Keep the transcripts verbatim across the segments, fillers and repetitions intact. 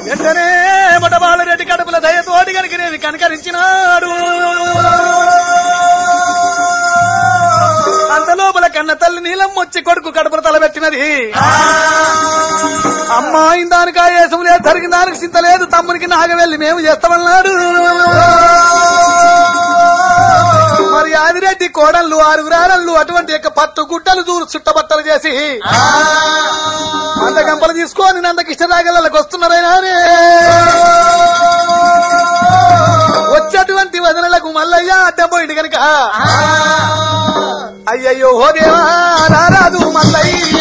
వెంటనే మొట్టబాలరెడ్డి కడుపుల దయతోటి కనుకనేవి కనకరించినాడు. అంత లోపల కన్న తల్లి నీలమ్మ వచ్చి కొడుకు కడుపుల తలబెట్టినది. అమ్మాయి దానికి ఆయేసం లేదు, జరిగిన దానికి చింత లేదు, తమ్మునికి నాగవెల్లి మేము చేస్తామన్నాడు. మరి ఆదిరెడ్డి కోడళ్ళు ఆరుగురారళ్ళు అటువంటి యొక్క పట్టు గుడ్డలు దూరు చుట్టబట్టలు చేసి అంత గంపలు తీసుకొని నందకిష్టరాగలకు వస్తున్నారైనా వచ్చేటువంటి వదనలకు మల్లయ్య అడ్డం పోయింది కనుక అయ్యయ్యో హోదేవా రారాదు మల్లయ్య,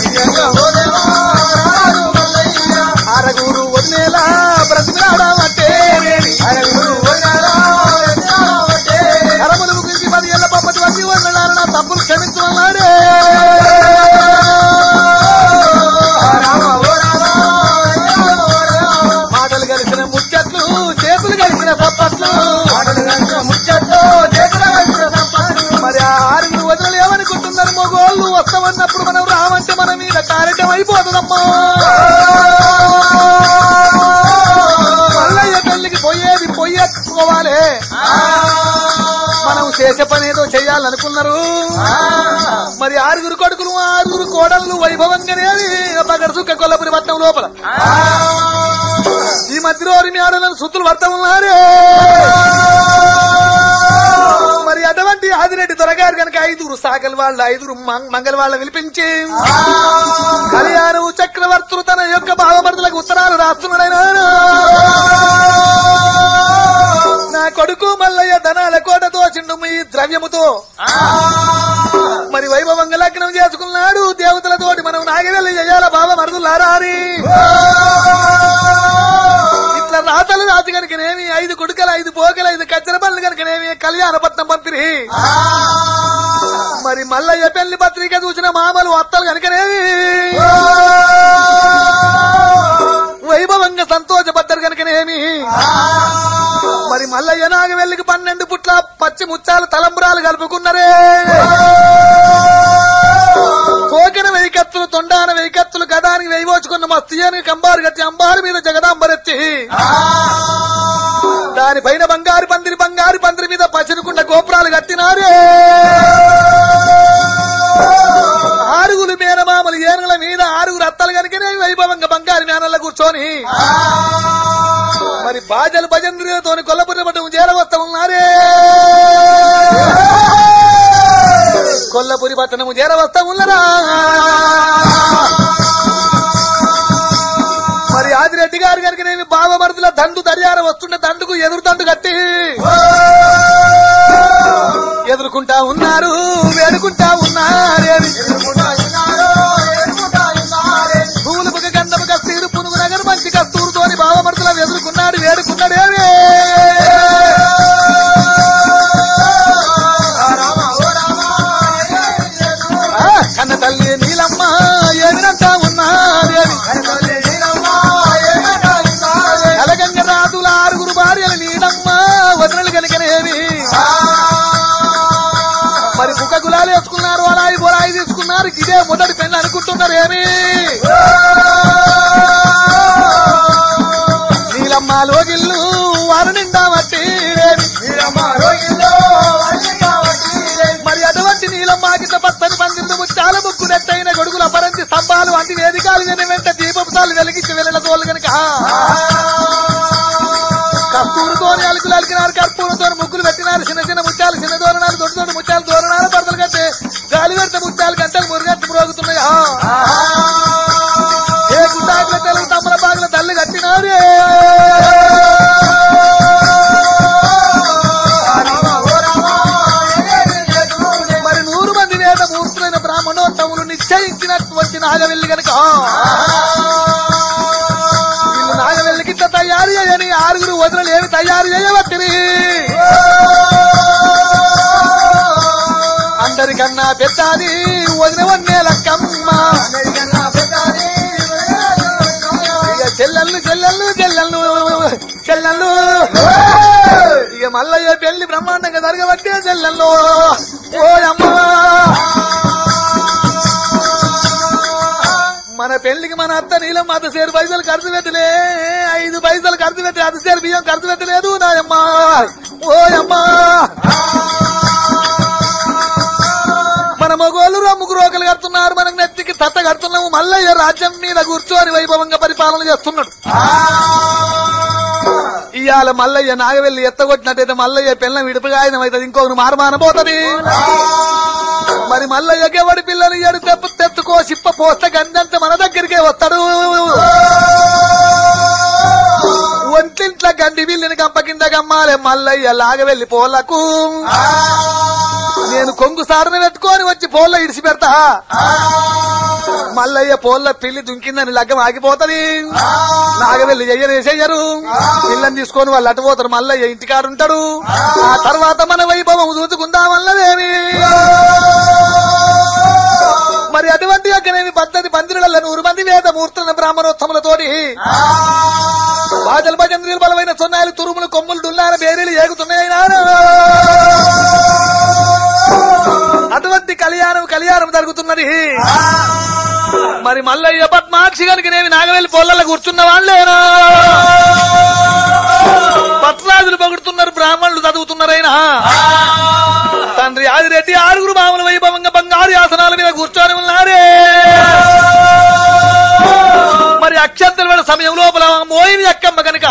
అరగూరు వదిలేలా బ్రతిమలాడమంటే కరములు గురించి పది ఏళ్ల పప్పటి వచ్చి వదిలారు నా తప్పులు క్షమించున్నాడే. మాటలు కలిసిన ముచ్చట్లు చేతులు కలిసిన సప్పట్లు, ముచ్చట్లు చేతులు కలిసిన సప్పట్లు. మరి ఆ ఆరుగురు వదిలలు ఏమనుకుంటున్నారు? మగోళ్ళు వస్తామన్నప్పుడు మనం రావంటే మన మీద కార్యక్రమం అయిపోతుందమ్మా. మల్లయ్య పెళ్లికి పోయేది పోయేసుకోవాలి, మనం చేసే పని ఏదో చెయ్యాలనుకున్నారు. మరి ఆరుగురు కొడుకులు ఆరుగురు కోడళ్ళు వైభవంగానేది పగడ చుక్క కొల్లపురి పట్నం లోపల ఈ మధ్యలో మీ ఆడలను సుత్తులు పడతా ఉన్నారే. మరి అటువంటి ఆదిరెడ్డి త్వరగారు కనుక ఐదుగురు సాగల వాళ్ళ ఐదుగురు మంగళ వాళ్ళ విలిపించి కళ్యాణం చక్రవర్తులు తన యొక్క భావమర్దులకు ఉత్తరాలు రాస్తున్నాడైనా నా కొడుకు మల్లయ్య ధనాల కోటతో చిండు మీ ద్రవ్యముతో మరి వైభవంగా లగ్నం చేసుకున్నాడు. దేవతలతోటి మనం నాగవెల్లి చేయాల బాబా మరుదులారారి ఇట్లా రాతలు రాజు కనుకనేమి ఐదు కొడుకలు ఐదు పోకలు ఐదు కచ్చర పనులు కనుకనేమి కళ్యాణపట్నం పంపిణీ. మరి మల్లయ్య పెళ్లి పత్రిక చూసిన మామలు అత్తలు కనుకనేవి వైభవంగా సంతోషపడ్డారు కనుకనేమి మరి మల్లయ్య నాగవెల్లికి పన్నెండు పుట్ల పచ్చి ముచ్చాలు తలంబరాలు కలుపుకున్నారే. తోకిన వెయ్యి కత్తులు తొండాన వెయ్యి కత్తులు గదానికి వేయవచ్చుకున్న మస్తీయని కంబారు కట్టి అంబారు మీద జగదాంబరెత్తి దానిపైన బంగారు పందిరి బంగారు పందిరి మీద పచ్చనికుండ గోపురాలు కట్టినారే. ఆరుగురు మేనమామలు ఏనుగుల మీద ఆరుగురు అత్తలు కనుకనే వైభవంగా బంగారు మేనల్లో కూర్చొని మరి బాజలు భజంద్రితో కొల్లపురి పట్టం చేరవస్తా ఉన్నారే. కొల్లపురి పట్టణము చేరవస్తా ఉన్నరా. మరి ఆదిరెడ్డి గారు కనుక నేను బావమరుదుల దండు దర్యార వస్తుండే దండుకు ఎదురు దండు కట్టి ఎదుర్కొంటా ఉన్నారు వేడుకుంటా ఉన్నారేమి పూలుపుక గంధముక తీరు పునుగు నగరు మంచి కస్తూరుతోని బావమరుదుల ఎదుర్కొన్నాడు వేడుకున్నాడేమి. కన్న తల్లి నీలమ్మ ఏమినంతా ఉన్నారేమి కలగంగ రాతుల ఆరుగురు భార్యలు నీలమ్మ వదనలు కనుకనేమి మరి బుక్క గులాలు వేసుకున్నారు, అలాయి బొలాయి తీసుకున్నారు. ఇదే మొదటి పెళ్లి అనుకుంటున్నారు ఏమి. నీలమ్మ లోగిల్లు వారు నిండా మట్టి మరి అటువంటి నీలమ్మ కింద పచ్చని పందిళ్ళు ముచ్చాల ముక్కు నెట్టయిన గొడుగుల పరంచి స్తంభాలు వంటి వేదికాలు విని వెంట దీపపుతాలు వెలిగించి వెళ్ళిన తోలు కనుక కస్తూరుతోని అలుకులు అలికినారు, కర్పూరంతో ముగ్గులు పెట్టినారు. చిన్న చిన్న ముత్యాలు చిన్న దూరణాలు దొడ్డు దొడ్డు ముత్యాలు దూరణాలు పడతలు కంటే గాలి పెడితే ముత్యాలు గంటలు మురుగట్టు మ్రోగుతున్నాయి. ఏ గుడ్డాకుల తెలుగు తమ్మల బాగుల తల్లి కట్టినారు. మరి నూరు మంది వేద మూర్తులైన బ్రాహ్మణోత్తములు నిశ్చయించినటువంటి నాగవెల్లి కనుక వీళ్ళు నాగవెల్లికి తయారు చేయని ఆరుగురు వదనలు ఏమి తయారు చేయబట్టిరి. అందరికన్నా పెద్దది వదిన వన్నే లక్కమ్మ. ఇక చెల్లెళ్ళు చెల్లెళ్ళు చెల్లెళ్ళు చెల్లెళ్ళు ఇక మల్లయ్య పెళ్లి బ్రహ్మాండంగా జరగబట్టే చెల్లెళ్ళు. ఓ అమ్మ మన మన పెళ్లికి మన అత్త నీలం అత సేరు పైసలు ఖర్చు పెట్టలే ఐదు పైసలు ఖర్చు పెట్టి అత సేరు బియ్యం ఖర్చు పెట్టలేదు నాయమ్మా ఓ అమ్మా మన మగోళ్ళు రమ్ముకు రోకలు కడుతున్నారు మనకు నెత్తికి తట్ట కడుతున్నాము మల్లయ్య రాజ్యం మీద కూర్చొని వైభవంగా పరిపాలన చేస్తున్నాడు ఇవాళ మల్లయ్య నాగవెల్లి ఎత్తగొట్టినట్టయితే మల్లయ్య పిల్లం విడిపిగాయనం అవుతుంది ఇంకొకరు మారమానపోతుంది మరి మల్లయ్యకి ఎవడి పిల్లలు ఎడు తెప్పు తెత్తుకో చిప్ప పోస్తే గందంత మన దగ్గరికే వస్తాడు ఒంటింట్ల గండి వీళ్ళని కంప కింద గమ్మాలే మల్లయ్య లాగవెల్లి పోలకు నేను కొంగు సారన పెట్టుకొని వచ్చి పోల్ల ఇడిచి పెడతా మల్లయ్య పోల్ల పిల్లి దుంకిందని లగ్గం ఆగిపోతది నాగవెల్లి చెయ్యరు పిల్లని తీసుకొని వాళ్ళు అటు పోతారు మల్లయ్య ఇంటికాడుంటాడు ఆ తర్వాత మన వైభవం చూసుకుందా మల్లదేవి మరి అటువంటి అక్కడేమి పద్ధతి పందిరులలో నూరు మంది వేద మూర్తుల బ్రాహ్మణోత్తములతోటి బాజల భజంద్రీలు బలమైన సొన్నాయిలు తురుములు కొమ్ములు డుల్లాన బేరీలు ఏగుతున్నాయినా అటువంటి కళ్యాణం కళ్యాణం జరుగుతున్నది మరి మల్లయ్య పద్మాక్షి కనుకనేమి నాగవెల్లి పొల్లల్లో కూర్చున్న వాళ్ళేనా పత్రాజులు పొగుడుతున్నారు బ్రాహ్మణులు చదువుతున్నారైనా తండ్రి ఆదిరెడ్డి ఆరుగురు మామూలు వైభవంగా బంగారు ఆసనాల మీద కూర్చొని ఉన్నారే మరి అక్షంతలు పడే సమయం లోపల మోయిని అక్కమ్మ కనుక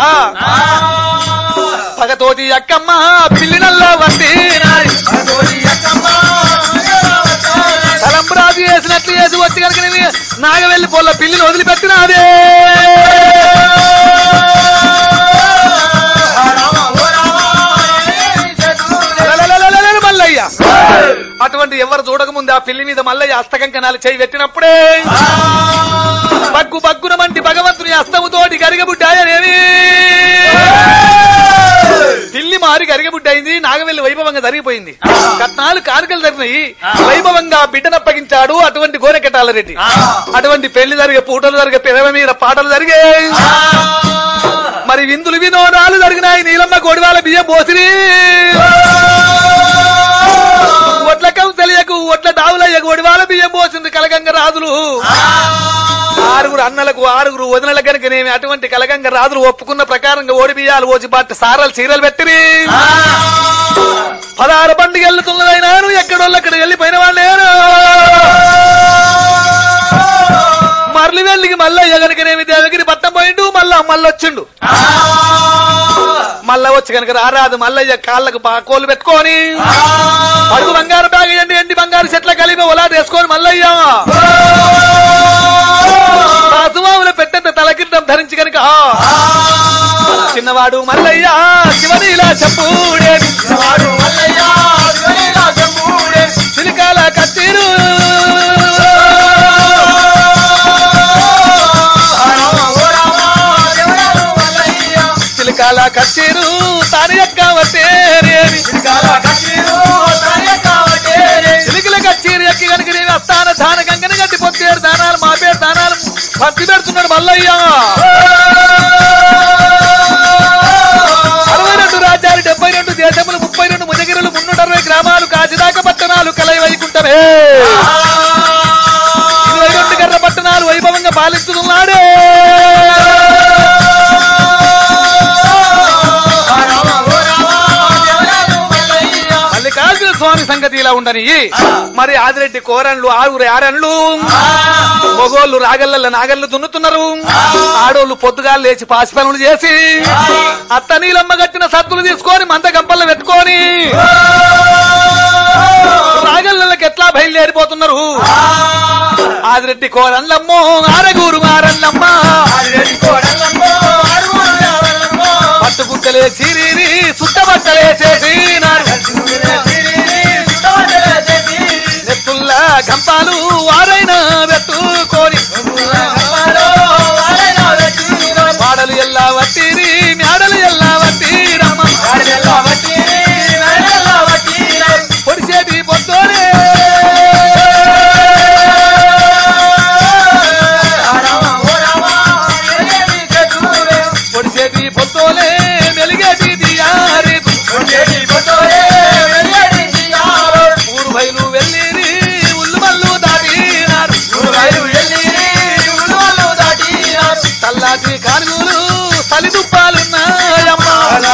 పగతోటి అక్కమ్మ పిల్లినల్లా వంటి తలంబరాజు వేసినట్లు వేసి వచ్చి కనుక నాగవెల్లి పొల్ల పిల్లిని వదిలిపెట్టినాదే మల్లయ్య అటువంటి ఎవరు చూడకముందు ఆ పిల్లి మీద మల్లయ్య హస్తకంకణాలు చేయి పెట్టినప్పుడే బగ్గు బగ్గున వంటి భగవంతుని హస్తముతోటి గరిగబుడ్డాయనేవి పిల్లి మారి గరిగబుడ్డయింది నాగవెల్లి వైభవంగా జరిగిపోయింది కట్నాలు కానుకలు జరిగినాయి వైభవంగా బిడ్డనప్పగించాడు అటువంటి గోరెకటాల రెడ్డి అటువంటి పెళ్లి జరిగే పూటలు జరిగే పిలవ మీద పాటలు జరిగాయి మరి విందులు వినోదాలు జరిగినాయి నీలమ్మ గోడివాల బియ్యం పోసిరి ఒట్ల కంసలియకు ఒట్ల డావులయ్యకు ఒడివాల బియ్యం పోసింది కలగంగ రాజులు ఆరుగురు అన్నలకు ఆరుగురు వదినల కనుకనేమి అటువంటి కలగంగ రాజులు ఒప్పుకున్న ప్రకారంగా ఓడి బియ్యాలు ఓచి బాటి సారాలు చీరలు పెట్టిరి పదహారు బండికి వెళ్తున్నదైనాను ఎక్కడోళ్ళు అక్కడ వెళ్ళిపోయిన వాళ్ళేను మరలి వెళ్ళికి మల్లయ్య కనుకనేమి దేవగిరి పట్టం పోయిండు మళ్ళా మళ్ళొచ్చిండు మళ్ళా వచ్చి కనుక రారాదు మల్లయ్య కాళ్ళకు కోళ్ళు పెట్టుకొని అడుగు బంగారు బ్యాగ్ ఎండి ఎండి బంగారు చెట్ల కలిపి ఒలా వేసుకొని మల్లయ్య సుమాములు పెట్టంత తలకిరీటం ధరించి కనుక చిన్నవాడు మల్లయ్య శివనీలా చెప్పుడే చిలికాల కత్తిరు చిలికాల కచ్చిరు తాని యొక్క చిలికల కచ్చీరు ఎక్కి కనుక నేను అస్తాన దాన గంగని గట్టి పొత్తేరు దానాలు మా పేరు దానాలు భర్తీ పెడుతున్నాడు మల్లయ్య అరవై రెండు రాజ్యాలు డెబ్బై రెండు దేశములు ముప్పై రెండు ముజగిరులు మున్నూట అరవై గ్రామాలు కాచిదాక పట్టణాలు కలై వైకుంఠమే ఇరవై రెండు గర్ర పట్టణాలు వైభవంగా పాలిస్తున్నాడే స్వామి సంగతి ఇలా ఉండని మరి ఆదిరెడ్డి కోరన్లు ఆరుగురు ఆరన్లు మొగోళ్ళు రాగళ్ళ నాగళ్ళు దున్నుతున్నారు ఆడోళ్ళు పొద్దుగాలు లేచి పాసి పనులు చేసి అత్త నీలమ్మ కట్టిన సత్తులు తీసుకొని మంద గంపల్లో పెట్టుకొని రాగళ్ళకి ఎట్లా బయలుదేరిపోతున్నారు ఆదిరెడ్డి కోరన్లమ్మో ఆరగూరు ఆరన్నమ్మ పట్టుగుట్టలే సిరి సుట్టబట్టలేసేసి నెత్తుల్లా గంపాలు వారైనా పెట్టుకొని వాడలు ఎల్లా వట్టిరి మేడలు ఎల్లా వట్టి రమ్మ పొడిసేటి పొద్దునే సలి దుప్పాలున్నాయమ్మా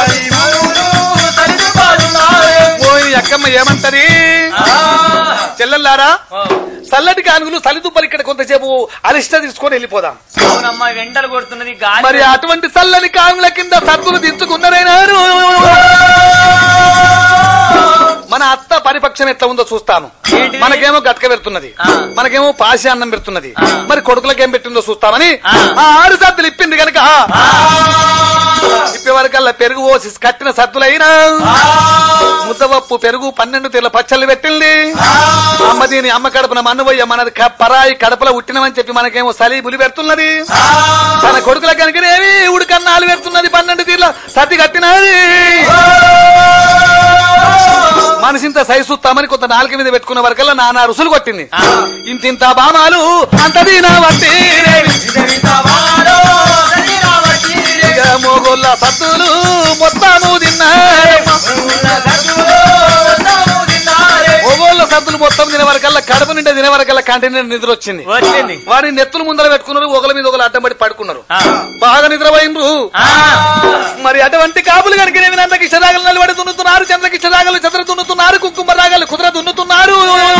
ఓయ్ అక్కమ్మ ఏమంటది చెల్లెల్లారా చల్లటి కానుగులు సలిదుబ్బలు ఇక్కడ కొంతసేపు అరిష్ట తీసుకొని వెళ్ళిపోదాం. అవునమ్మా వెంటలు కొడుతున్నది మరి అటువంటి చల్లని కానుగుల కింద సత్తులు దించుకున్నారైనారు. మన అత్త పరిపక్షం ఎట్లా ఉందో చూస్తాము. మనకేమో గట్క పెడుతున్నది, మనకేమో పాసి అన్నం పెడుతున్నది, మరి కొడుకులకేం పెట్టిందో చూస్తామని ఆ ఆరు సద్దులు ఇప్పింది కనుక ఇప్పే వరకల్లా పెరుగు పోసి కట్టిన సద్దులైనా ముద్దపప్పు పెరుగు పన్నెండు తీర్ల పచ్చళ్ళు పెట్టింది. అమ్మ దీని అమ్మ కడుపున మన్నుబోయ్య మనది పరాయి కడపలో ఉట్టినమని చెప్పి మనకేమో సలి బులి పెడుతున్నది. తన కొడుకుల కనుకనేమి ఉడికన్నాలు పెడుతున్నది, పన్నెండు తీర్ల సతి కట్టినది. మనిషింత సైసుస్తామని కొంత నాలుక మీద పెట్టుకున్న వరకల్లా నానా రుసులు కొట్టింది. ఇంతింత బామాలు అంత దీనా వట్టి మోగోళ్ళ సత్తులు మొత్తము తిన్నారు. మోగోళ్ళ సత్తులు మొత్తం తినే వరకల్లా కడుపు నిండా తినే వరకల్లా కంటి నిండా నిద్ర వచ్చింది. వాడిని నెత్తులు ముందర పెట్టుకున్నారు, ఒకల మీద ఒకరు అడ్డం పడి పడుకున్నారు, బాగా నిద్రపోయినరు. మరి అటువంటి కాపులు కనుక నందకిష్ట రాగలు నిలబడి దున్నుతున్నారు, చంద్రకిష్ట రాగలు చంద్ర దున్నుతున్నారు, కుంకుమ రాగలు కుదుర దున్నుతున్నారు.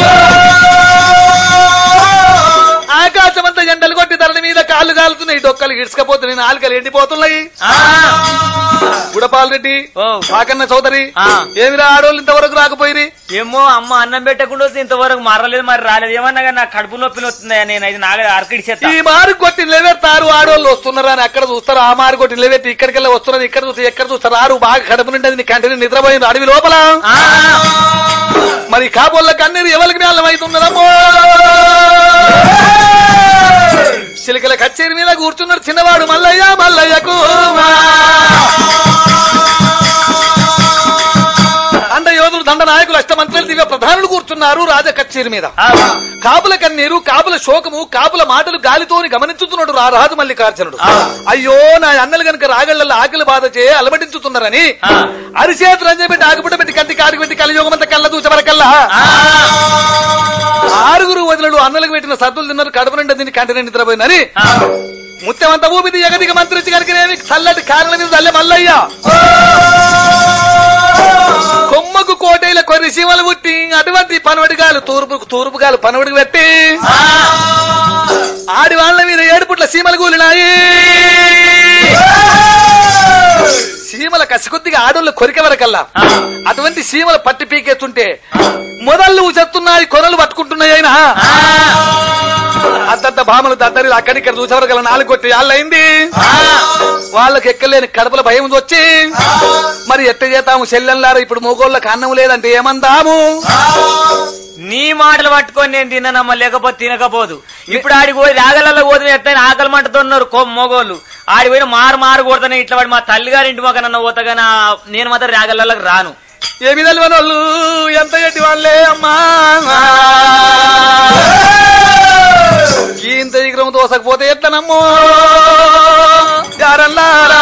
ఆకాశమంతా ఎండలు కొట్టి ధరల మీద కాళ్ళు కాలుతున్నాయి, డొక్కలు ఇడ్చుకపోతున్నాయి, నాలుకలు ఎండిపోతున్నాయి. గుడపాల్ రెడ్డి పాకన్న చౌదరి ఏమిరా ఆడోళ్ళు ఇంతవరకు రాకపోయి? ఏమో అమ్మ అన్నం పెట్టకుండా వస్తే ఇంతవరకు మరలేదు, మరి రాలేదు. ఏమన్నా కానీ నాకు కడుపు నొప్పి వస్తుందా, నేను అది నాగ అరకడి చేస్తా. ఈ మారు కొట్టి నిలబెడతారు ఆడోళ్ళు వస్తున్నారా అని అక్కడ చూస్తారు, ఆ మారు కొట్టి నిలబెట్టి ఇక్కడికెళ్ళి వస్తున్నది, ఇక్కడ చూస్తే ఎక్కడ చూస్తారు. ఆరు బాగా కడుపు నిండి కంటిని నిద్రపోయింది అడవి లోపల. మరి కాబోళ్ళ కన్నీరు ఎవరికి జ్ఞానం అవుతున్నదమ్మో. చిలికల కచ్చేరి మీద కూర్చున్నాడు చిన్నవాడు మల్లయ్య. మల్లయ్యకు అండ యోధులు దండ నాయకులు అష్టమంత్రులు దివ్య ప్రధానులు కూర్చున్నారు రాజ కచ్చేరి మీద. కాపుల కన్నీరు, కాపుల శోకము, కాపుల మాటలు గాలితోని గమనించుతున్నాడు రా రాజు మల్లికార్జునుడు. అయ్యో నా అన్నలు గనుక రాగళ్లలో ఆకలి బాధ చే అలమటించుతున్నారని అరిచేతి రంజ పెట్టి ఆకుపుట పెట్టి కంటి కాడికి పెట్టి కలియోగమంతా కళ్ళ దూచవరకల్లా ఆరుగురు వదిలడు అన్నలకు పెట్టిన సద్దులు తిన్నారు, కడుపు నిండా దీన్ని కంటి నిండి నిద్రపోయిందని ముత్యమంతా ఊపిది ఎగదిగా మంత్రించి కనుకనేమి చల్లటి కారణం మీద తల్లే మల్లయ్య. కొమ్మకు కోటైల కొన్ని సీమలు పుట్టి అటువంటి పనవడిగాలు తూర్పు తూర్పుగాలు పనవడికి పెట్టి ఆడి వాళ్ళ మీద ఏడుపుట్ల సీమలు కూలినాయి. సీమల కసికొద్దిగా ఆడోళ్ళు కొరికే వరకల్లా అటువంటి సీమలు పట్టి పీకేస్తుంటే మొదళ్ళు చెప్తున్నాయి, కొనలు పట్టుకుంటున్నాయి. అయినా అద్దంత భామలు దద్దరి అక్కడిక్కడ చూసేవరకల్లా నాలుగు కొట్టి వాళ్ళయింది. వాళ్ళకి ఎక్కలేని కడుపుల భయం వచ్చి మరి ఎట్ట చేతాము చెల్లెల్లారా, ఇప్పుడు మోగోళ్ళకి అన్నం లేదంటే ఏమందాము? నీ మాటలు పట్టుకొని నేను తిన్నానమ్మా, లేకపోతే తినకపోదు. ఇప్పుడు ఆడికి పోయి రాగలలో పోతే ఎట్లయినా ఆకలి మంటతున్నారు మొగోళ్ళు. ఆడి పోయిన మారు మారు కొడతానే ఇట్లా వాడి మా తల్లిగారింటి మాకు నన్ను పోతాగానా, నేను మాత్రం రాగలలోకి రాను. ఏమి తెలియని వాళ్ళు ఎంత ఎట్టి వాళ్ళే అమ్మా. ఇంత విగ్రహం దోసకపోతే ఎట్లనమ్మో యారల్లారా.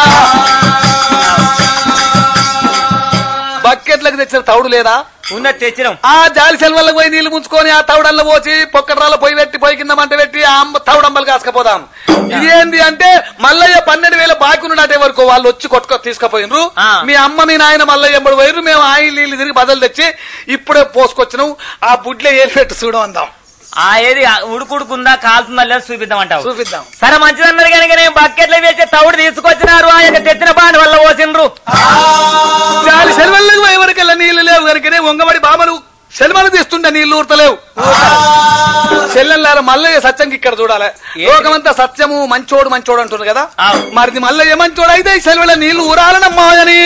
బకెట్లకు తెచ్చిన తౌడు లేదా? ఉన్నది తెచ్చినాం. ఆ జాలి సెల్వల్లకు పోయి నీళ్లు ముంచుకొని ఆ తౌడల్లో పోసి పొక్కడ్రాల పొయ్యి పెట్టి పొయ్యి కింద మంట పెట్టి ఆ తౌడంబలు కాసుకపోదాం. ఇది ఏంది అంటే మల్లయ్య పన్నెండు వేల బాకును నాటే వరకు వాళ్ళు వచ్చి కొట్టుకో తీసుకుపోయినరు. మీ అమ్మ మీ నాయన మల్లయ్య ఎంబడి పోయినరు, మేము ఆయిల్ నీళ్లు తిరిగి బదులు తెచ్చి ఇప్పుడే పోసుకొచ్చినాం. ఆ బుడ్లే ఏలు పెట్టి చూడం అందాం. ఆ ఏది ఉడుకుడుకుందా కాలుతుందా లేదా చూపిద్దామంటావు? చూపిద్దాం. సరే మంచిదన్నారు కనుక నేను బకెట్లో వేసి తౌడు తీసుకొచ్చినారు, ఆయన తెచ్చిన బాండి వల్ల పోసిండ్రు. జాలి సెలవులకు ఎవరికల్లా నీళ్లు లేవు కనుకనే వంగబడి బామలు సెలవులు తీస్తుంటే నీళ్లు ఊరతలేవు. చెల్లెల్లారా మల్లయ్య సత్యంకి ఇక్కడ చూడాలి. లోకమంతా సత్యము మంచోడు మంచోడు అంటున్నారు కదా, మరిది మల్లయ్య మంచోడు అయితే సెలవుల నీళ్లు ఊరాలనమ్మా అని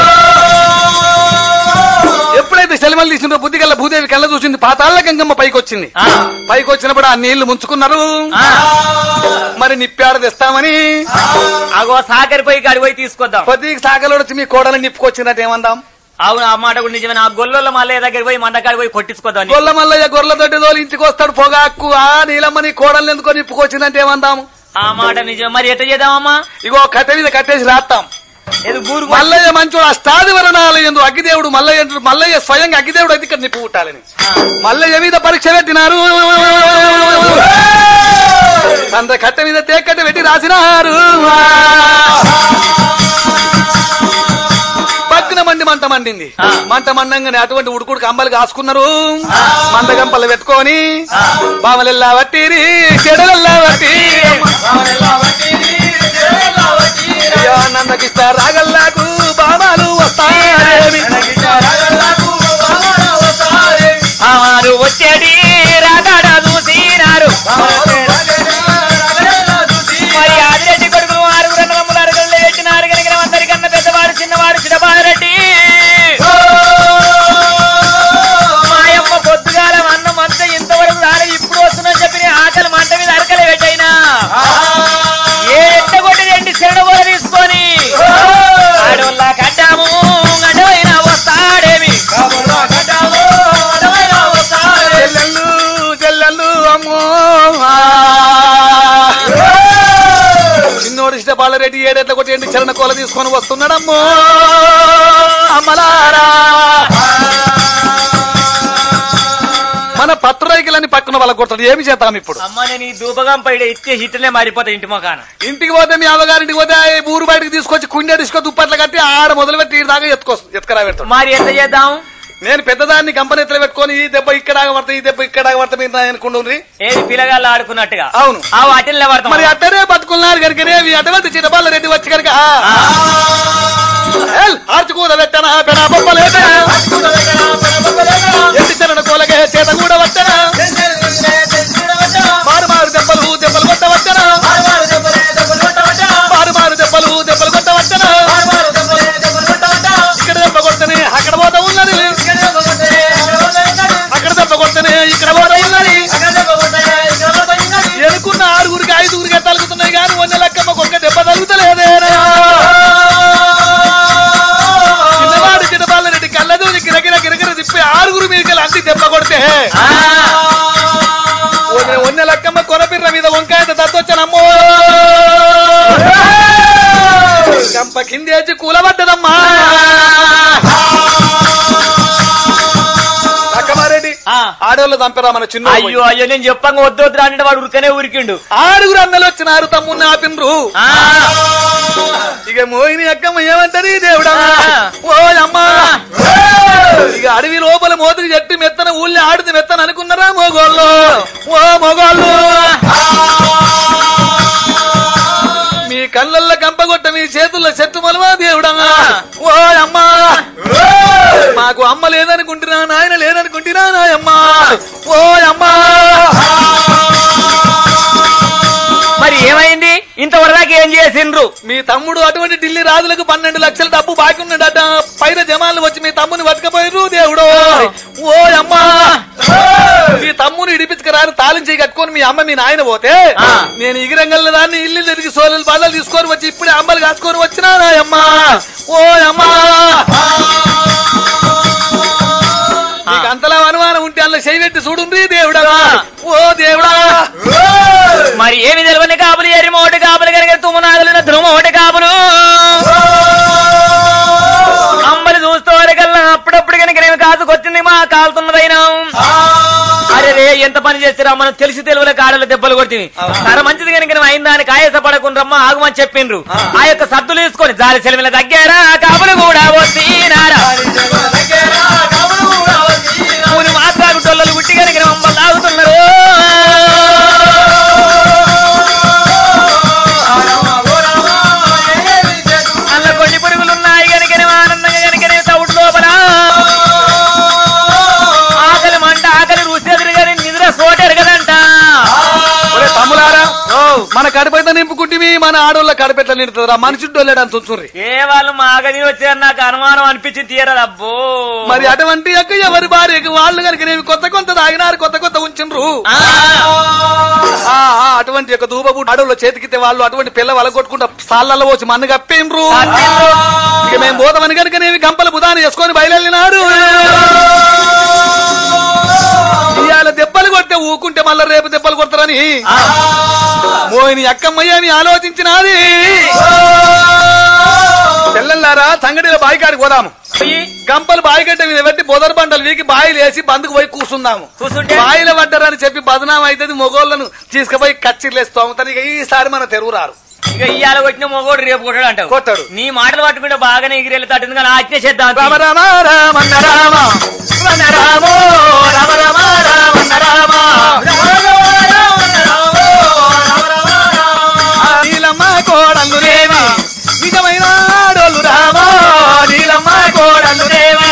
ఎప్పుడైతే సెలవులు తీసిందో బుద్ధి కల్లా భూదేవి కళ్ళ చూసింది, పాతాళ్ళ గంగమ్మ పైకి వచ్చింది. పైకి వచ్చినప్పుడు ఆ నీళ్లు ముంచుకున్నారు. మరి నిప్పాడ తెస్తామని అగో సాకరి పైకి అడిపోయి తీసుకొద్దాం. కొద్దిగా సాకలో వచ్చి మీ కోడలు నిప్పుకొచ్చినట్టు ఏమందాం? అవును, ఆ మాట కూడా నిజమే. ఆ గొల్ల మల్లయ్య దగ్గర పోయి మందకాడి పోయి కొట్టించుకోదాం. గొల్ల మల్లయ్య గొర్రెలతోటి తోలి ఇంటికి వస్తాడు పొగాకు. ఆ నీలమ్మని కోడలు ఎందుకో నిప్పుకొచ్చిందంటే ఏమందాము? ఆ మాట నిజమే. మరి ఎట్ట చేద్దామమ్మా? ఇగో కట్టె మీద కట్టేసి రాస్తాం. మల్లయ్య మంచోడు అష్టాది వరణాలు ఎందు అగ్గిదేవుడు మల్లయ్య మల్లయ్య స్వయంగా అగ్గిదేవుడు అయితే ఇక్కడ నిప్పు పుట్టాలని మల్లయ్య మీద పరీక్ష పెట్టినారు. అంత కట్టె మీద తేకట్టె పెట్టి రాసినారు. మండింది. మంట మండంగానే అటువంటి ఉడుకుడు కంబలు కాసుకున్నారు. మంద గంపలు పెట్టుకొని బామలెల్లా వట్టిరి చెడలెల్లా వట్టి నందకిష్ట రాగల్లాకు బామాలు వస్తారేమి వచ్చేది రాగాడ చూసినారు. మరి ఆదిరెడ్డి కొడుకు ఆరుగురు మమ్మల్ని అరగల్లో పెట్టినారు కనుక అందరికన్నా పెద్దవాడు చిన్నవాడు చిరబారెడ్డి. మాయమ్మ పొద్దుగాల అన్నం అంతా ఇంతవరకు రాలే, ఇప్పుడు వస్తుందని చెప్పి ఆకలి మంట మీద అరకలే పెట్టైనా ఏ ఎట్ట కొట్టి రెండు శరణ కూడా తీసుకొని ఆడవల్ల కట్టాము గడ్డవైనా వస్తాడేమి చెల్లెళ్ళు చెల్లెళ్ళు అమ్మో చిన్నోడు ఇష్ట బాలరెడ్డి ఏడెట్ల కొట్టి ఎండి చరణ కోల తీసుకొని వస్తున్నాడమ్మో అమ్మలారా. మన పత్రైకిలని పక్కన వాళ్ళ కొడతాడు. ఏమి చేద్దాం ఇప్పుడు? అమ్మ నేను ఈ దూపగం పైడ ఇచ్చే హిట్లే మారిపోతా ఇంటి మొకాన. ఇంటికి పోతే మీ అవ్వగారింటికి పోతే ఊరు బయటకు తీసుకొచ్చి కుండే డిస్కో దుప్పట్లు కట్టి ఆడ మొదలు పెట్టి ఈ దాకా ఎత్తుకో ఎత్తుకరా పెడతాడు. మరి ఎంత చేద్దాం? నేను పెద్దదాన్ని కంపెనీ ఎత్తులు పెట్టుకొని ఈ దెబ్బ ఇక్కడ పడతా ఈ దెబ్బ ఇక్కడ పడతా మీరు అనుకుంటుంది. ఏది పిల్లగాళ్ళు ఆడుకున్నట్టుగా? అవును. ఆ వాటిల్లో పడతాం. మరి అట్టనే బతుకున్నారు కనుకనే అటువంటి చిన్నబాల రెడ్డి వచ్చి కనుక ఆర్చుకూర పెట్టనా పెనా బొమ్మలేదా ఎట్టి చరణ కోలగే చేత కూడా వచ్చనా మారు మారు దెబ్బలు దెబ్బలు కొట్ట వచ్చనా మారు మారు దెబ్బలు దెబ్బలు కొట్ట వచ్చనా ఇక్కడ దెబ్బ కొట్టని అక్కడ పోతా ఉన్నది అక్కడ దెబ్బ కొట్టని ఇక్కడ పోతా ఉన్నది ఎనుకున్న ఆరుగురికి ఐదుగురికి తలుగుతున్నాయి కానీ వన్నె లెక్కమ్మ ఒక్క దెబ్బ తలుగుతలేదేనా. చిన్నవాడు చిన్నబాలరెడ్డి కళ్ళదూరి గిరగిర గిరగిర తిప్పి ఆరుగురు మీదకి అంటి దెబ్బ కొడితే వన్నె లెక్కమ్మ కొరపిర్ర మీద వంకాయ దత్తొచ్చానమ్మో కంప కిందేసి కూలబడ్డదమ్మా. ఆడవాళ్ళు చంపరా మన చిన్న. అయ్యో అయ్యో నేను చెప్పంగా వద్దు వద్దు అంటే వాడు ఉరికనే ఉరికిండు. ఆరుగురు అన్నలు వచ్చినారు తమ్ముని ఆపిన్రు. ఇక మోహిని అక్కమ్మ ఏమంటది దేవుడా ఓ అమ్మా ఇక అడవి లోపల మోతికి చెట్టు మెత్తన ఊళ్ళో ఆడితే మెత్తన అనుకున్నారా మోగోళ్ళు ఓ మోగోళ్ళు మీ కళ్ళల్లో కంపగొట్ట మీ చేతుల్లో చెట్టు మలవా దేవుడా ఓ అమ్మా మాకు అమ్మ లేదనుకుంటున్నా నాయన లేదనుకుంటున్నా నాయమ్మా ఓ అమ్మా. మరి ఏమైంది ఇంతవరకు ఏం చేసిండ్రు? మీ తమ్ముడు అటువంటి ఢిల్లీ రాజులకు పన్నెండు లక్షల డబ్బు బాకీ ఉన్నాడట. పైన జమాలు వచ్చి మీ తమ్ముని పట్టుకపోయారు దేవుడు ఓ అమ్మా. మీ తమ్ముని ఇడిపించుకురాని తాళం చేయి కట్టుకొని మీ అమ్మ మీ నాయన పోతే నేను ఇగిరంగల్ దాన్ని ఇల్లు తిరిగి సోలలు బాధలు తీసుకొని వచ్చి ఇప్పుడే అమ్మలు కాసుకొని వచ్చినా నాయమ్మా ఓ అమ్మా. నీకు అంతలా అనుమానం ఉంటే అందులో చేయబెట్టి చూడుంది దేవుడా ఓ దేవుడా. మరి ఏమి తెలియని కాపులు ఎరి మోటి కాపులు కనుక తుమ్మనాదులు ధ్రుమోటి కాపులు అమ్మలు చూస్తేకల్లా అప్పుడప్పుడు కనుక నేను కాసుకొచ్చింది మా కాలుతున్నదైనా అరే రే ఎంత పని చేస్తారా మనం తెలిసి తెలుగులో కాడలు దెబ్బలు కొట్టింది సరే మంచిది కనుక అయిన దానికి ఆయాస పడకుండా ఆగమని చెప్పిండ్రు. ఆ యొక్క సద్దులు తీసుకొని జాలి సెలవుల దగ్గర కాపులు కూడా వచ్చినారా మాట్లాడుటోళ్ళు గుట్టి కనుక మమ్మల్ని తాగుతున్నారు. అల్ల కొన్ని పురుగులున్నాయి కనుక ఆనందంగా కనుక తౌడు లోపల ఆకలి మంట ఆకలి రుచి కానీ నిద్ర సోటారు కదంట. తమ్ములారా మన కడుపైతే నింపుకుంటే మన ఆడోళ్ళ కడుపెట్ల నిండుతుందిరా మనిషి డోలేడని చూచుర్రి. ఏ వాళ్ళు మా గది వచ్చారు నాకు అనుమానం అనిపించి తీయరాదు అబ్బో. మరి అటువంటి యొక్క ఎవరి భార్యకు వాళ్ళు కనుక నేను కొత్త కొంత తాగినారు కొత్త కొత్త ఉంచిండ్రు. అటువంటి యొక్క దూబబు అడవుల్లో చేతికితే వాళ్ళు అటువంటి పిల్ల వలగొట్టుకుంటా సాళ్ళల్లో వచ్చి మన్ను కప్పిండ్రు. ఇక మేము పోతామని కనుక నేను గంపల బుధాన్ని వేసుకొని బయలుదేరినారు. ఇవాళ దెబ్బలు కొడితే ఊకుంటే మళ్ళా రేపు దెబ్బలు కొడతారని మోహిని అక్కమ్మయ్యని ఆలోచించినది. తెల్లల్లారా సంగడిలో బాయికాడికి పోదాము. గంపలు బాయిగడ్డ మీద పెట్టి బొదరు బండలు వీకి బాయిలు వేసి బందుకు పోయి కూర్చుందాము. బాయిల పడ్డారని చెప్పి బదనాం అవుతుంది మొగోళ్లను తీసుకుపోయి కచ్చిర్లేస్తాము. ఇక ఈసారి మన తెరువు రారు. ఇక ఇయ్యాల కొట్టిన మొగోడు రేపు కొట్టాడు అంటావు కొట్టాడు. నీ మాటలు పట్టుకుంటే బాగానే ఎగిరెళ్ళి తట్టింది కానీ ఆజ్ఞ చేద్దాం రామ రామ రామన్న రామ రమ రామో రామ రామ రామన్న రామ నీలమ్మ కోడలు రేవి నిజమైన ఆడోళ్ళు రామా నీలమ్మ కోడలు రేవి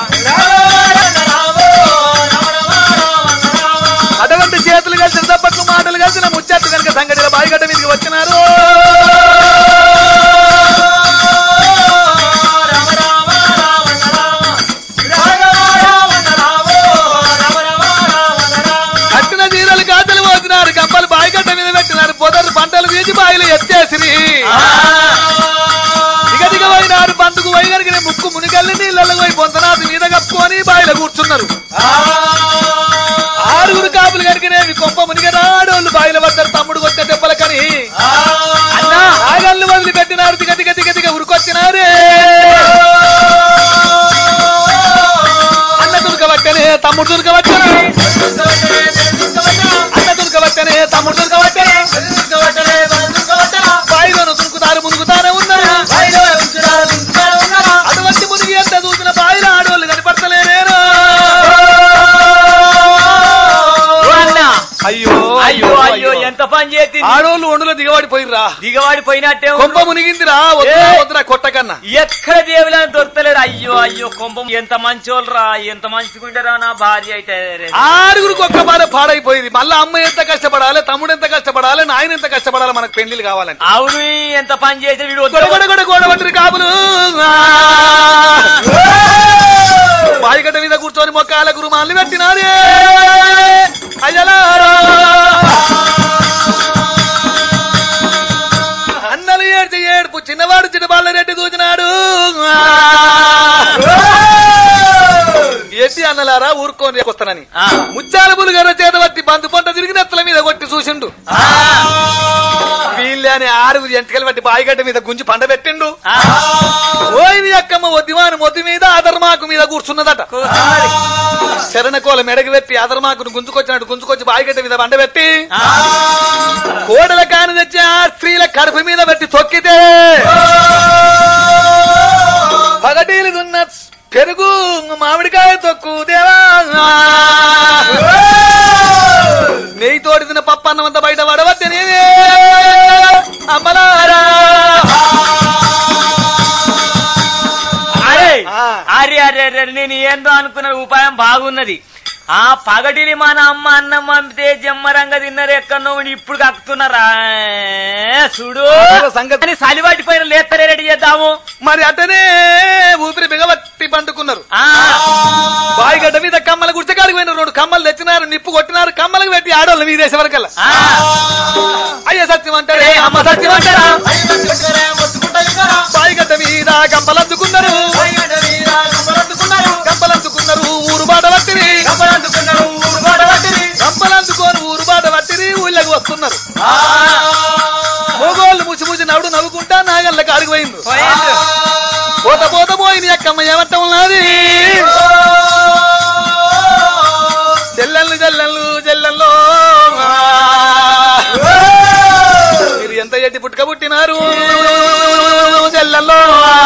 అటువంటి చేతులు కలిసిన తప్పట్లు మాటలు కలిసిన ముచ్చట్లు కనుక సంగతిలో బాయిగడ్డ మీదకి వచ్చినారు. కట్టిన తీరలు గాతలు పోతున్నారు, గంపలు బాయిగడ్డ మీద పెట్టినారు, పొదరు పంటలు వీచి బాయిలు ఎత్తేసిరి. దిగ దిగ పోయినారు పందుకు పోయినరిగిన ముక్కు మునిగల్లి నీళ్ళలో పోయి పొంతనాథు మీద కప్పుకొని బాయిలో కూర్చున్నారు. ఆరుగురు కాపులు కరిగినేవి కొంప మునిగ రాడోళ్ళు బాయిల పడ్డారు తమ్ముడు కొట్టే దెబ్బలకని అన్నా ఆగళ్ళు వదిలి పెట్టినారు. దిగ దిగ దిగ దిగ ఉరికొచ్చినారే అన్న దుర్గబట్టనే తమ్ముడు దుర్గబట్టనే అన్న దుర్గబట్టనే తమ్ముడు దుర్గబట్టనే బాయిలోను దురుకుతారు మునుగుతానే ఉన్నారు. అటువంటి మునిగి ఎంత చూసిన బాయిలో ఆడోళ్ళు కనిపడతలేరేనా. అయ్యో అయ్యో అయ్యో ఎంత పని చేతి ఆడోళ్ళు ఒండులో దిగబడిపోయిర్రా, దిగవాడిపోయినట్టే కొంప మునిగిందిరా. వద్దురా కొట్టకన్నా ఎక్కడ దేవులని దొరకలేరు. అయ్యో అయ్యో కొంపం ఎంత మంచోళ్ళరా, ఎంత మంచిగుంటారా నా భార్య అయితే. ఆరుగురికి ఒక్క బాధ పాడైపోయింది. మళ్ళీ అమ్మ ఎంత కష్టపడాలి, తమ్ముడు ఎంత కష్టపడాలి, నాయన ఎంత కష్టపడాలి మనకు పెళ్లిళ్ళు కావాలంటే. అవును ఎంత పని చేసి వీడు గొడగొడ గోడబట్టి కాపులు బాయిగడ్డ మీద కూర్చొని మొక్కాల గురుమాన్లు పెట్టినారే. అయ్యలారా అన్నలు ఏడ్చి ఏడుపు చిన్నవాడు చిన్నబాళ్ళ రెడ్డి దూచినాడు. ఎట్టి అన్నలారా ఊరుకోని వస్తానని ముచ్చాల పులుగర చేత పట్టి బంధు పంట తిరిగి నెత్తల మీద కొట్టి చూసిండు. వీళ్ళే అని ఆరుగురు ఎంటకలు పట్టి బాయిగడ్డ మీద గుంజి పండ పెట్టిండు. ఓయిని అక్కమ్మ ఒద్దివాని మొద్దు మీద అధర్మాకు మీద కూర్చున్నదట. శరణకోల మెడకి పెట్టి అధర్మాకును గుంజుకొచ్చినట్టు గుంజుకొచ్చి బాయిగడ్డ మీద పండ పెట్టి కోడల కాని తెచ్చి ఆ స్త్రీల కడుపు మీద పెట్టి తొక్కితే పగటీలు దున్న పెరుగు మామిడికాయ తొక్కు దేవా నెయ్యి తోడి తిన్న పప్పు అన్నమంతా బయట పడవద్దు నేనే అమ్మలారా. అరే అరే అరే అరే నేను ఏందో అనుకున్న ఉపాయం బాగున్నది. ఆ పగటిని మన అమ్మ అన్నం పంపితే జమ్మరంగా తిన్నారు ఎక్కడో ఇప్పుడు కక్కుతున్నారా చూడు సంగతి. సలివాటిపైన లేత్తరే రెడీ చేద్దాము. మరి అట్టనే ఊపిరి బిగబట్టి పండుకున్నారు. బాయిగడ్డ మీద కమ్మల గుర్చకాడికి పోయిన రెండు కమ్మలు తెచ్చినారు, నిప్పు కొట్టినారు, కమ్మలకు పెట్టి ఆడోళ్ళు మీ దేశం వరకల్లా అయ్య సత్యం అంటారే అమ్మ సత్యం అంటారా. బాయిగడ్డ మీద కంపలందుకున్నారు, కంపలందుకున్నారు ఊరు బాట పట్టిరి, కంపలందుకొని ఊరు బాట పట్టిరి ఊళ్ళకి వస్తున్నారు. మొగోళ్ళు ముసి ముసి నవ్వుడు నవ్వుకుంటా నాగళ్ళ కాడికి పోయింది. పోత పోత పోయింది అక్కమ్మ ఏమంట ఉన్నది. చెల్లెళ్ళు చెల్లెళ్ళు చెల్లెల్లో మీరు ఎంత ఎట్టి పుట్టుక పుట్టినారు చెల్లెల్లో.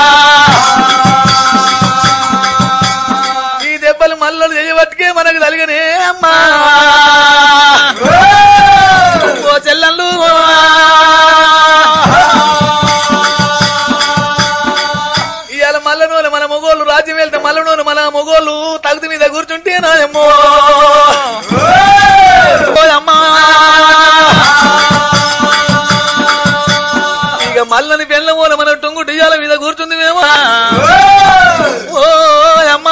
ఈ దెబ్బలు మల్లలు చేయబట్టుకే మనకు తలిగనే అమ్మా. ఓ చెల్లెళ్ళు ఇవాళ మల్లనోలు మన మొగోళ్ళు రాజ్యం వెళ్తే మల్లనోలు మన మొగోళ్ళు తగుతి మీద కూర్చుంటే నాయమ్మో అమ్మా. ఇక మల్లని పెళ్ళమోల మన టొంగు డియాల మీద కూర్చుంది మేము. ఓ అమ్మా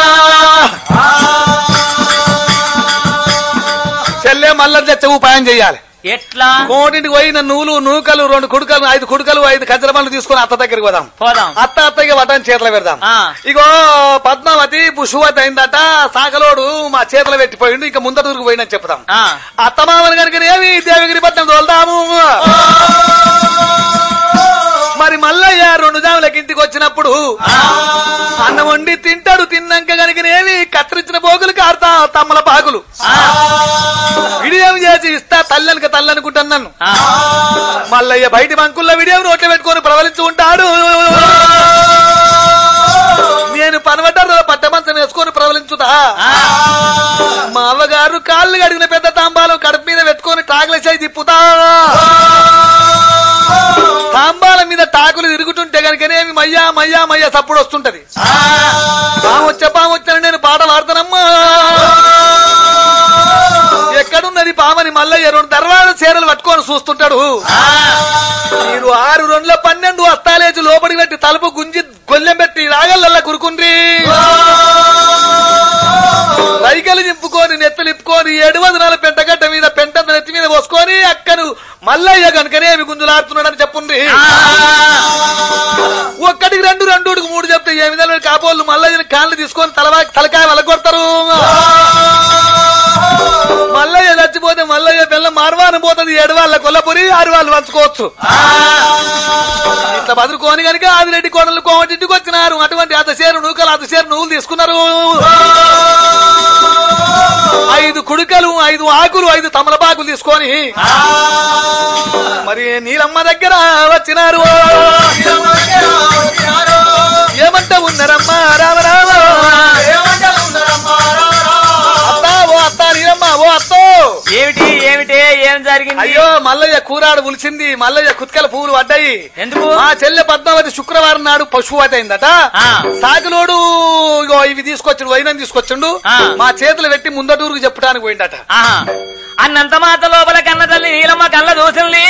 చెల్లె మల్లని తెచ్చ ఉపాయం చెయ్యాలి. ఎట్లా కోటింటికి పోయిన నూలు నూకలు రెండు కుడుకలు ఐదు కుడుకలు ఐదు కజ్జర పండ్లు తీసుకుని అత్త దగ్గరికి పోదాం. పోదాం అత్త అత్తగా వటాన్ని చేతిలో పెడదాం. ఇగో పద్మావతి పుష్పవతి అయిందట, సాగలోడు మా చేతిలో పెట్టిపోయిండు, ఇంకా ముందర దూరికి పోయిందని చెప్తాం. అత్తమామని కనుక ఏమి దేవగిరి పట్నం తోలుదాము. మరి మల్లయ్య రెండు జాములకి ఇంటికి వచ్చినప్పుడు అన్నం వండి తింటాడు. తిన్నాక గనుకనేవి కత్తిరించిన పోగులు కారుతా తమ్మల పాకులు విడియం చేసి ఇస్తా తల్లనుక తల్లనుకుంటాను నన్ను. మల్లయ్య బయటి బంకుల్లో విడియం రోడ్లు పెట్టుకొని ప్రవలించు ఉంటాడు. నేను పనవడ్డారు పట్టమంచం వేసుకొని ప్రవలించుతా. మా అవ్వగారు కాళ్ళు కడిగిన పెద్ద తాంబాలు కడుపు మీద పెట్టుకొని టాకుల చేయి తిప్పుతా. తాంబాల మీద టాకులు తిరుగుతుంటే కనుకనేమి మయ్యా మయ్యా మయ్యా సప్పుడు వస్తుంటది. పామొచ్చ పామొచ్చని నేను పాట పాడతానమ్మా. ఎక్కడున్నది పామని మల్లయ్య రెండు దర్వాజ చీరలు పట్టుకొని చూస్తుంటాడు. మీరు ఆరు రెండుల పన్నెండు వస్తాలేసి లోపలికి పెట్టి తలుపు గుంజి గొల్లెం పెట్టి రాగలల్లా కురుకుండ్రి. రైకలు నింపుకొని నెత్తలిప్పుకొని ఏడు వదనాల పెంటగడ్డ మీద పెంట నెత్తి మీద పోసుకొని అక్కను మల్లయ్య కనుకనేమి గుంజులాడుతున్నాడని చెప్పుండ్రి. ఒక్కటికి రెండు రెండు మూడు చెప్తే ఏ విధంగా కాపోళ్ళు మల్లయ్యని కాళ్ళు తీసుకొని తలవా తలకాయ వలగొడతారు. మల్లయ్య చచ్చిపోతే మల్లయ్య పిల్ల మార్వాన పోతుంది. ఏడు వాళ్ళ కొల్లపురి ఆరు వాళ్ళు పంచుకోవచ్చు. ఇట్లా బదులుకోని కనుక ఆదిరెడ్డి కోడలు కోమటింటికి వచ్చినారు. అటువంటి అతసేరు నూకలు అతసేరు నువ్వులు తీసుకున్నారు. ఐదు కుడుకలు ఐదు ఆకులు ఐదు తమలపాకులు తీసుకొని మరి నీలమ్మ దగ్గర వచ్చినారు. ఏమంటా ఉన్నారమ్మా రామరామ. అత్తా ఓ అత్తా నీలమ్మ ఓ అత్తో. ఏమిటి ఏమిటి ఏం జరిగింది? అయ్యో మల్లయ్య కూరాడు ఉలిసింది. మల్లయ్య కుత్కల పువ్వులు పడ్డాయి. ఎందుకు? మా చెల్లె పద్మావతి శుక్రవారం నాడు పశువతి అయిందట. సాకులోడు ఇవి తీసుకొచ్చాడు వైనం తీసుకొచ్చిండు. మా చేతులు పెట్టి ముందటూరుకు చెప్పడానికి పోయిందట. అన్నంత మాత లోపల కన్న తల్లి నీలమ్మ కళ్ళ దోషంలే.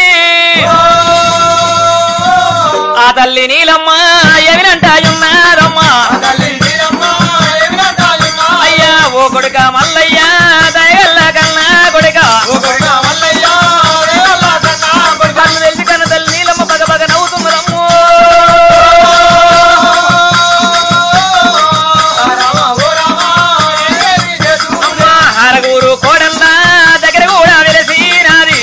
ఆ తల్లి నీలమ్మ ఏమినంటాయున్నారమ్మా. అయ్యా ఓ కొడుక మల్లయ్య దయగల్ల కన్నా కొడుక కళ్ళు తెలిసి కన్న తల్లి నీలమ్మ బగ బగ నవ్వుతుందమ్మో. అరగూరు కోడల్లా దగ్గర కూడా వెలసినాది.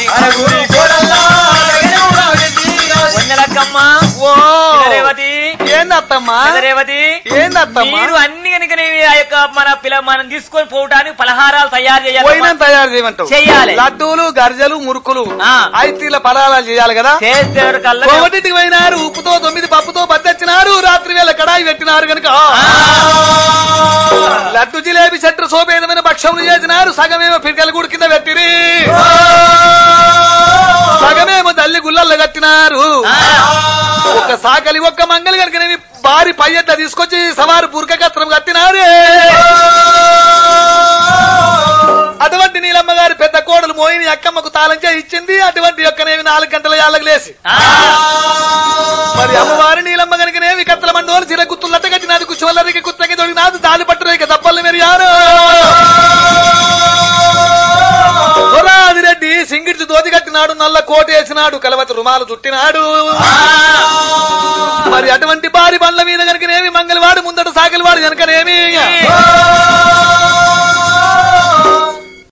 వన్నెలక్కమ్మ ఓ రేవతి ఏందత్తమ్మా రేవతి ఏందత్తమ్మా. మీరు అన్ని కనుక ఆ యొక్క మన పిల్ల మనం తీసుకొని పోవటానికి పలహారాలు తయారు చేయాలి. తయారు చేయమంటావు చెయ్యాలి. లడ్డూలు గర్జలు మురుకులు ఐతీల పలారాలు చేయాలి కదా. చేస్తే కోమటికి పోయినారు. ఉప్పుతో తొమ్మిది పప్పుతో బద్దెచ్చినారు. రాత్రి వేళ కడాయి పెట్టినారు కనుక లడ్డు జిలేబీ చెట్టు సోపేదమైన భక్షములు చేసినారు. సగమేమో పిరికల గుడి కింద పెట్టిరి. సగమేమో తల్లి గుల్లల్లో కట్టినారు. ఒక్క సాకలి ఒక్క మంగళి కనుక భారీ పయ్యట్ల తీసుకొచ్చి సవారు పురక కత్రం కట్టినారు. అటువంటి నీలమ్మ గారి పెద్ద కోడలు మోయిని అక్కమ్మకు తాళం చేసి ఇచ్చింది. అటువంటి యొక్కనేవి నాలుగు గంటల యాళ్ళకు లేసి మరి అమ్మవారి నీలమ్మ కనుకనేవి కత్తల మండోలు చిర గుత్తులు లట్ట కట్టినాది. కుచ్చవల్లరికి కుత్తకి దొడికినాదు. దాని పట్టురేక దప్పల్ని మెరియారు. రెడ్డి సింగిడ్చి దోతి కట్టినాడు. నల్ల కోట వేసినాడు. కలవతి రుమాలు చుట్టినాడు. మరి అటువంటి భారీ బండ్ల మీద కనుకనేమి మంగళవాడు ముందట సాగలివాడు కనుకనేమి